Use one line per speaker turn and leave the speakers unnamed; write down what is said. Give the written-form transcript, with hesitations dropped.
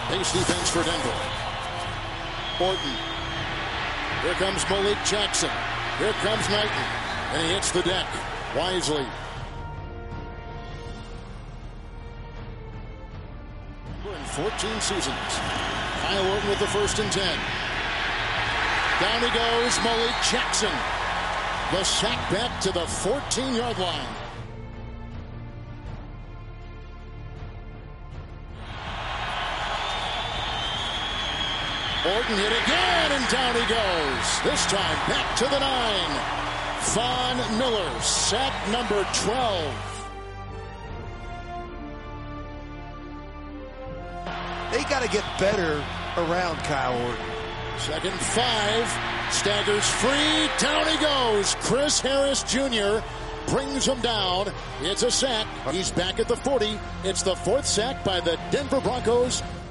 Base defense for Denver. Orton. Here comes Malik Jackson. Here comes Knighton. And he hits the deck. Wisely. 14 seasons. Kyle Orton with the 1st and 10. Down he goes, Malik Jackson. The sack back to the 14-yard line. Orton hit again, and down he goes. This time back to the 9. Von Miller, sack number 12.
They got to get better around Kyle Orton.
2nd and 5. Staggers free. Down he goes. Chris Harris Jr. brings him down. It's a sack. He's back at the 40. It's the 4th sack by the Denver Broncos